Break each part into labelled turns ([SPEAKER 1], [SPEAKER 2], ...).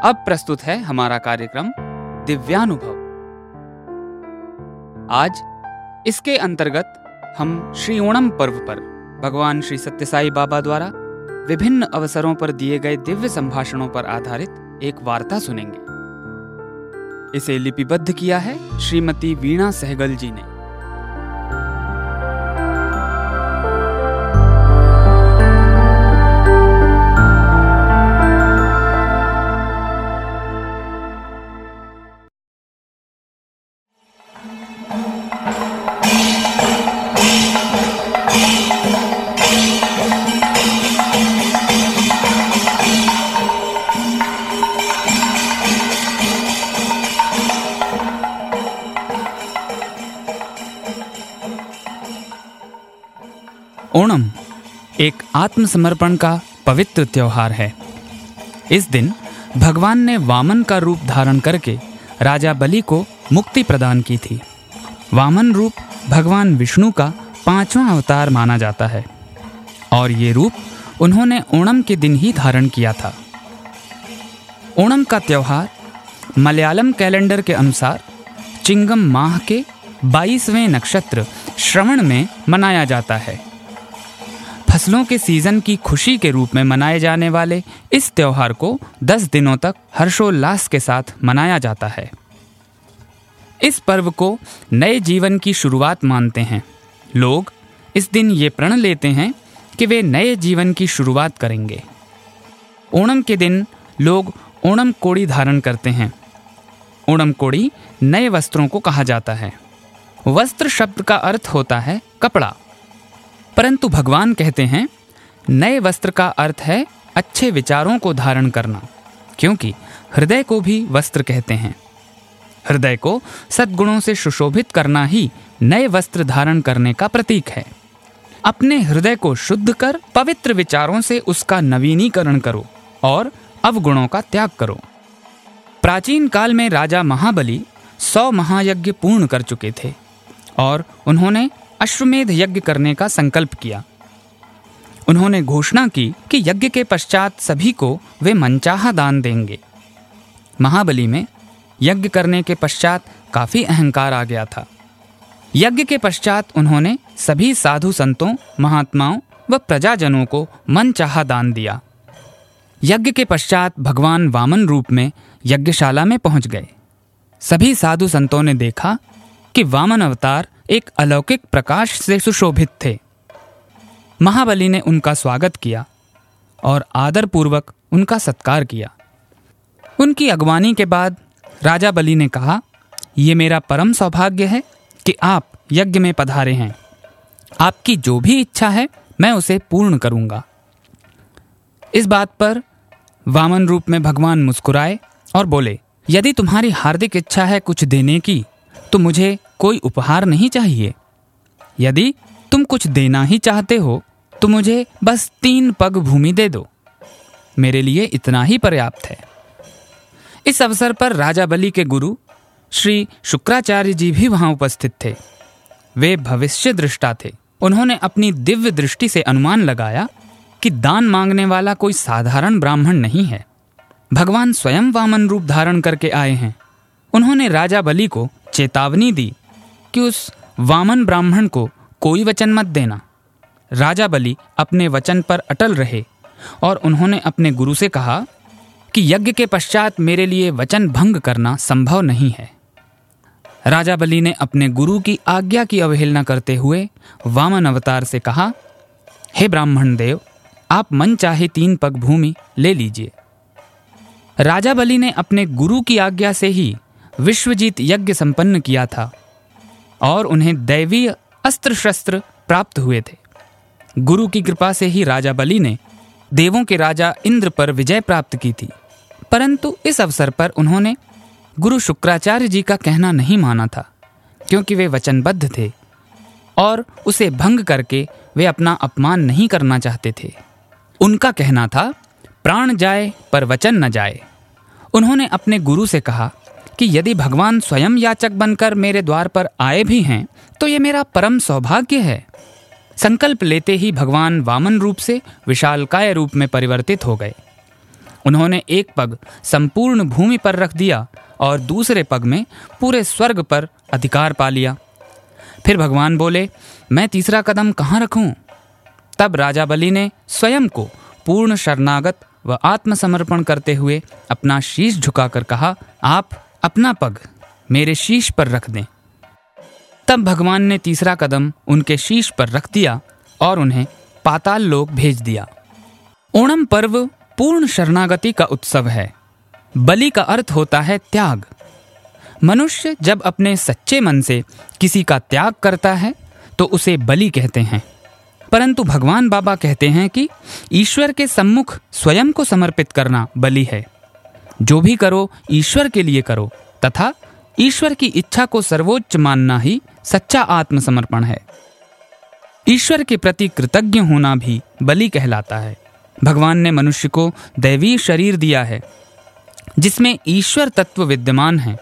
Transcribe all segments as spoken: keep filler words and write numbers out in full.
[SPEAKER 1] अब प्रस्तुत है हमारा कार्यक्रम दिव्यानुभव। आज इसके अंतर्गत हम श्री ओणम पर्व पर भगवान श्री सत्य साई बाबा द्वारा विभिन्न अवसरों पर दिए गए दिव्य संभाषणों पर आधारित एक वार्ता सुनेंगे। इसे लिपिबद्ध किया है श्रीमती वीणा सहगल जी ने। ओणम एक आत्मसमर्पण का पवित्र त्योहार है। इस दिन भगवान ने वामन का रूप धारण करके राजा बलि को मुक्ति प्रदान की थी। वामन रूप भगवान विष्णु का पांचवां अवतार माना जाता है और ये रूप उन्होंने ओणम के दिन ही धारण किया था। ओणम का त्योहार मलयालम कैलेंडर के अनुसार चिंगम माह के बाईसवें नक्षत्र श्रवण में मनाया जाता है। फसलों के सीजन की खुशी के रूप में मनाए जाने वाले इस त्योहार को दस दिनों तक हर्षोल्लास के साथ मनाया जाता है। इस पर्व को नए जीवन की शुरुआत मानते हैं। लोग इस दिन ये प्रण लेते हैं कि वे नए जीवन की शुरुआत करेंगे। ओणम के दिन लोग ओणम कोड़ी धारण करते हैं। ओणम कोड़ी नए वस्त्रों को कहा जाता है। वस्त्र शब्द का अर्थ होता है कपड़ा, परंतु भगवान कहते हैं नए वस्त्र का अर्थ है अच्छे विचारों को धारण करना, क्योंकि हृदय को भी वस्त्र कहते हैं। हृदय को सद्गुणों से सुशोभित करना ही नए वस्त्र धारण करने का प्रतीक है। अपने हृदय को शुद्ध कर पवित्र विचारों से उसका नवीनीकरण करो और अवगुणों का त्याग करो। प्राचीन काल में राजा महाबली सौ महायज्ञ पूर्ण कर चुके थे और उन्होंने अश्वमेध यज्ञ करने का संकल्प किया। उन्होंने घोषणा की कि यज्ञ के पश्चात सभी को वे मनचाहा दान देंगे। महाबली में यज्ञ करने के पश्चात काफी अहंकार आ गया था। यज्ञ के पश्चात उन्होंने सभी साधु संतों, महात्माओं व प्रजाजनों को मनचाहा दान दिया। यज्ञ के पश्चात भगवान वामन रूप में यज्ञशाला में पहुंच गए। सभी साधु संतों ने देखा कि वामन अवतार एक अलौकिक प्रकाश से सुशोभित थे। महाबली ने उनका स्वागत किया और आदरपूर्वक उनका सत्कार किया। उनकी अगवानी के बाद राजा बलि ने कहा, ये मेरा परम सौभाग्य है कि आप यज्ञ में पधारे हैं। आपकी जो भी इच्छा है मैं उसे पूर्ण करूंगा। इस बात पर वामन रूप में भगवान मुस्कुराए और बोले, यदि तुम्हारी हार्दिक इच्छा है कुछ देने की तो मुझे कोई उपहार नहीं चाहिए। यदि तुम कुछ देना ही चाहते हो तो मुझे बस तीन पग भूमि दे दो, मेरे लिए इतना ही पर्याप्त है। इस अवसर पर राजा बलि के गुरु श्री शुक्राचार्य जी भी वहां उपस्थित थे। वे भविष्य दृष्टा थे। उन्होंने अपनी दिव्य दृष्टि से अनुमान लगाया कि दान मांगने वाला कोई साधारण ब्राह्मण नहीं है। भगवान स्वयं वामन रूप धारण करके आए हैं। उन्होंने राजा बलि को चेतावनी दी कि उस वामन ब्राह्मण को कोई वचन मत देना। राजा बलि अपने वचन पर अटल रहे और उन्होंने अपने गुरु से कहा कि यज्ञ के पश्चात मेरे लिए वचन भंग करना संभव नहीं है। राजा बलि ने अपने गुरु की आज्ञा की अवहेलना करते हुए वामन अवतार से कहा, हे ब्राह्मण देव, आप मन चाहे तीन पग भूमि ले लीजिए। राजा बलि ने अपने गुरु की आज्ञा से ही विश्वजीत यज्ञ संपन्न किया था और उन्हें दैवीय अस्त्र शस्त्र प्राप्त हुए थे। गुरु की कृपा से ही राजा बलि ने देवों के राजा इंद्र पर विजय प्राप्त की थी। परंतु इस अवसर पर उन्होंने गुरु शुक्राचार्य जी का कहना नहीं माना था, क्योंकि वे वचनबद्ध थे और उसे भंग करके वे अपना अपमान नहीं करना चाहते थे। उनका कहना था, प्राण जाए पर वचन न जाए। उन्होंने अपने गुरु से कहा कि यदि भगवान स्वयं याचक बनकर मेरे द्वार पर आए भी हैं तो ये मेरा परम सौभाग्य है। संकल्प लेते ही भगवान वामन रूप से विशालकाय रूप में परिवर्तित हो गए। उन्होंने एक पग संपूर्ण भूमि पर रख दिया और दूसरे पग में पूरे स्वर्ग पर अधिकार पा लिया। फिर भगवान बोले, मैं तीसरा कदम कहाँ रखूं? तब राजा बलि ने स्वयं को पूर्ण शरणागत व आत्मसमर्पण करते हुए अपना शीश झुकाकर कहा, आप अपना पग मेरे शीश पर रख दें। तब भगवान ने तीसरा कदम उनके शीश पर रख दिया और उन्हें पाताल लोक भेज दिया। ओणम पर्व पूर्ण शरणागति का उत्सव है। बलि का अर्थ होता है त्याग। मनुष्य जब अपने सच्चे मन से किसी का त्याग करता है तो उसे बलि कहते हैं। परंतु भगवान बाबा कहते हैं कि ईश्वर के सम्मुख स्वयं को समर्पित करना बलि है। जो भी करो ईश्वर के लिए करो तथा ईश्वर की इच्छा को सर्वोच्च मानना ही सच्चा आत्मसमर्पण है। ईश्वर के प्रति कृतज्ञ होना भी बलि कहलाता है। भगवान ने मनुष्य को दैवीय शरीर दिया है जिसमें ईश्वर तत्व विद्यमान है।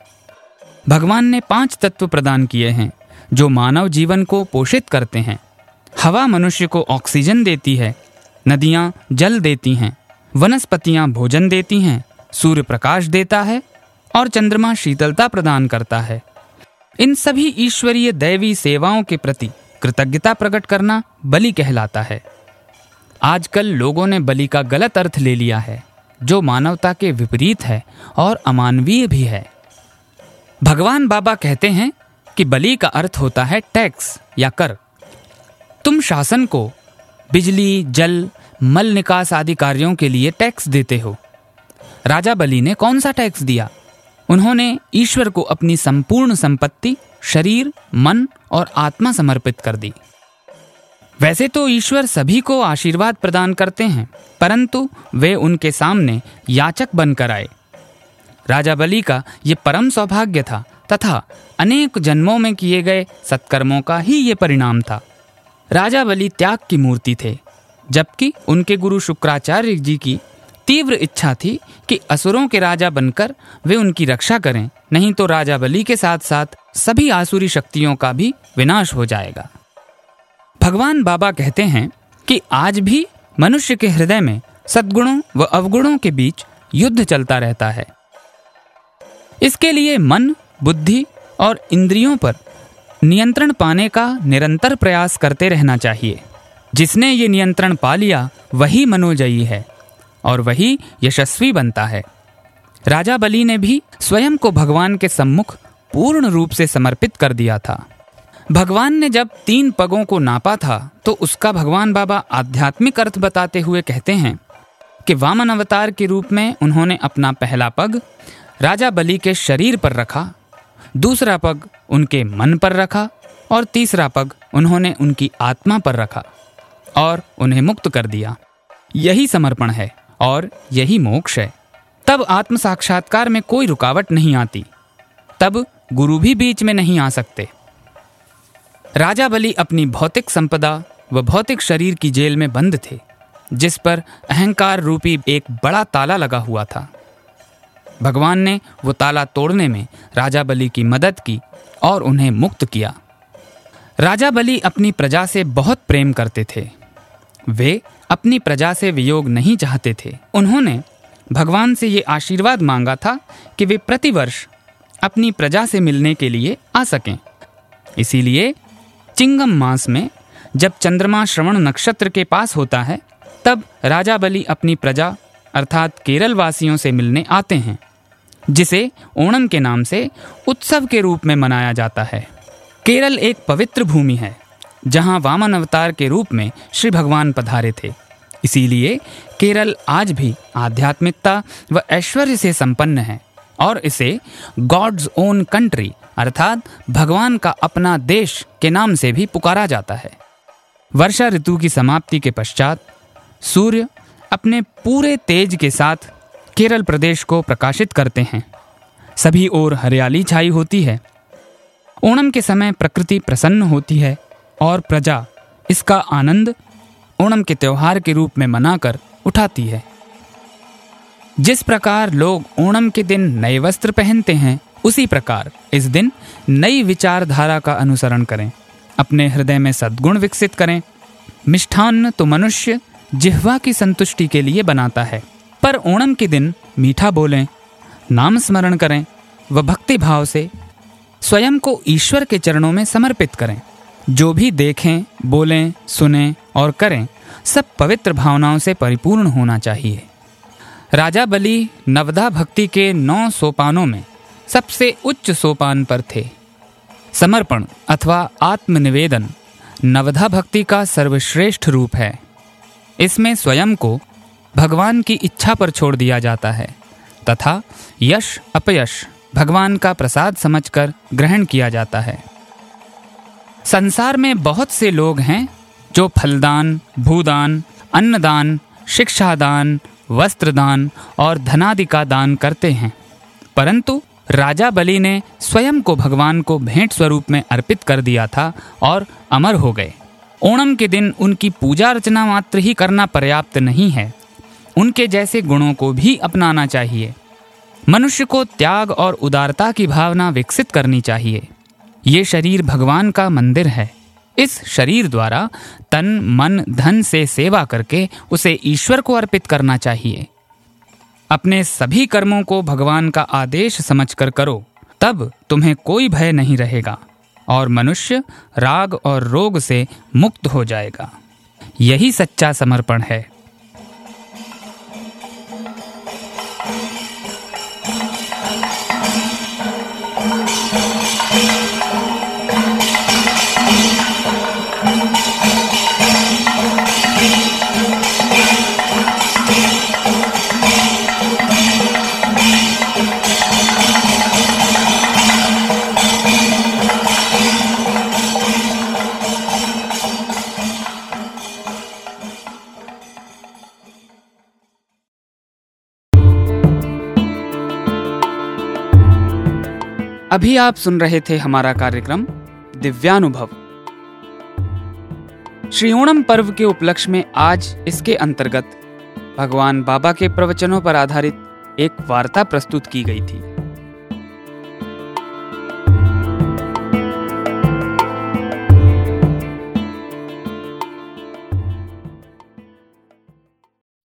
[SPEAKER 1] भगवान ने पांच तत्व प्रदान किए हैं जो मानव जीवन को पोषित करते हैं। हवा मनुष्य को ऑक्सीजन देती है, नदियां जल देती हैं, वनस्पतियां भोजन देती हैं, सूर्य प्रकाश देता है और चंद्रमा शीतलता प्रदान करता है। इन सभी ईश्वरीय दैवी सेवाओं के प्रति कृतज्ञता प्रकट करना बलि कहलाता है। आजकल लोगों ने बलि का गलत अर्थ ले लिया है जो मानवता के विपरीत है और अमानवीय भी है। भगवान बाबा कहते हैं कि बलि का अर्थ होता है टैक्स या कर। तुम शासन को बिजली, जल, मल निकास आदि कार्यों के लिए टैक्स देते हो। राजा बलि ने कौन सा टैक्स दिया? उन्होंने ईश्वर को अपनी संपूर्ण संपत्ति, शरीर, मन और आत्मा समर्पित कर दी। वैसे तो ईश्वर सभी को आशीर्वाद प्रदान करते हैं, परंतु वे उनके सामने याचक बनकर आए। राजा बलि का ये परम सौभाग्य था तथा अनेक जन्मों में किए गए सत्कर्मों का ही ये परिणाम था। राजा बलि त्याग की मूर्ति थे, जबकि उनके गुरु शुक्राचार्य जी की तीव्र इच्छा थी कि असुरों के राजा बनकर वे उनकी रक्षा करें, नहीं तो राजा बलि के साथ साथ सभी आसुरी शक्तियों का भी विनाश हो जाएगा। भगवान बाबा कहते हैं कि आज भी मनुष्य के हृदय में सद्गुणों व अवगुणों के बीच युद्ध चलता रहता है। इसके लिए मन, बुद्धि और इंद्रियों पर नियंत्रण पाने का निरंतर प्रयास करते रहना चाहिए। जिसने ये नियंत्रण पा लिया वही मनोजयी है और वही यशस्वी बनता है। राजा बलि ने भी स्वयं को भगवान के सम्मुख पूर्ण रूप से समर्पित कर दिया था। भगवान ने जब तीन पगों को नापा था तो उसका भगवान बाबा आध्यात्मिक अर्थ बताते हुए कहते हैं कि वामन अवतार के रूप में उन्होंने अपना पहला पग राजा बलि के शरीर पर रखा, दूसरा पग उनके मन पर रखा और तीसरा पग उन्होंने उनकी आत्मा पर रखा और उन्हें मुक्त कर दिया। यही समर्पण है और यही मोक्ष है। तब आत्म साक्षात्कार में कोई रुकावट नहीं आती। तब गुरु भी बीच में नहीं आ सकते। राजा बलि अपनी भौतिक संपदा व भौतिक शरीर की जेल में बंद थे, जिस पर अहंकार रूपी एक बड़ा ताला लगा हुआ था। भगवान ने वो ताला तोड़ने में राजा बलि की मदद की और उन्हें मुक्त किया। राजा बलि अपनी प्रजा से बहुत प्रेम करते थे। वे अपनी प्रजा से वियोग नहीं चाहते थे। उन्होंने भगवान से ये आशीर्वाद मांगा था कि वे प्रतिवर्ष अपनी प्रजा से मिलने के लिए आ सकें। इसीलिए चिंगम मास में जब चंद्रमा श्रवण नक्षत्र के पास होता है, तब राजा बलि अपनी प्रजा अर्थात केरल वासियों से मिलने आते हैं, जिसे ओणम के नाम से उत्सव के रूप में मनाया जाता है। केरल एक पवित्र भूमि है जहां वामन अवतार के रूप में श्री भगवान पधारे थे। इसीलिए केरल आज भी आध्यात्मिकता व ऐश्वर्य से संपन्न है और इसे गॉड्स ओन कंट्री अर्थात भगवान का अपना देश के नाम से भी पुकारा जाता है। वर्षा ऋतु की समाप्ति के पश्चात सूर्य अपने पूरे तेज के साथ केरल प्रदेश को प्रकाशित करते हैं। सभी ओर हरियाली छाई होती है। ओणम के समय प्रकृति प्रसन्न होती है और प्रजा इसका आनंद ओणम के त्योहार के रूप में मनाकर उठाती है। जिस प्रकार लोग ओणम के दिन नए वस्त्र पहनते हैं, उसी प्रकार इस दिन नई विचारधारा का अनुसरण करें, अपने हृदय में सद्गुण विकसित करें। मिष्ठान्न तो मनुष्य जिह्वा की संतुष्टि के लिए बनाता है, पर ओणम के दिन मीठा बोलें, नाम स्मरण करें व भक्ति भाव से स्वयं को ईश्वर के चरणों में समर्पित करें। जो भी देखें, बोलें, सुनें और करें, सब पवित्र भावनाओं से परिपूर्ण होना चाहिए। राजा बलि नवधा भक्ति के नौ सोपानों में सबसे उच्च सोपान पर थे। समर्पण अथवा आत्मनिवेदन नवधा भक्ति का सर्वश्रेष्ठ रूप है। इसमें स्वयं को भगवान की इच्छा पर छोड़ दिया जाता है तथा यश अपयश भगवान का प्रसाद समझकर ग्रहण किया जाता है। संसार में बहुत से लोग हैं जो फलदान, भूदान, अन्नदान, शिक्षादान, वस्त्रदान और धनादि का दान करते हैं, परंतु राजा बलि ने स्वयं को भगवान को भेंट स्वरूप में अर्पित कर दिया था और अमर हो गए। ओणम के दिन उनकी पूजा अर्चना मात्र ही करना पर्याप्त नहीं है, उनके जैसे गुणों को भी अपनाना चाहिए। मनुष्य को त्याग और उदारता की भावना विकसित करनी चाहिए। ये शरीर भगवान का मंदिर है। इस शरीर द्वारा तन मन धन से सेवा करके उसे ईश्वर को अर्पित करना चाहिए। अपने सभी कर्मों को भगवान का आदेश समझकर करो, तब तुम्हें कोई भय नहीं रहेगा और मनुष्य राग और रोग से मुक्त हो जाएगा। यही सच्चा समर्पण है। अभी आप सुन रहे थे हमारा कार्यक्रम दिव्यानुभव। श्री ओणम पर्व के उपलक्ष्य में आज इसके अंतर्गत भगवान बाबा के प्रवचनों पर आधारित एक वार्ता प्रस्तुत की गई थी।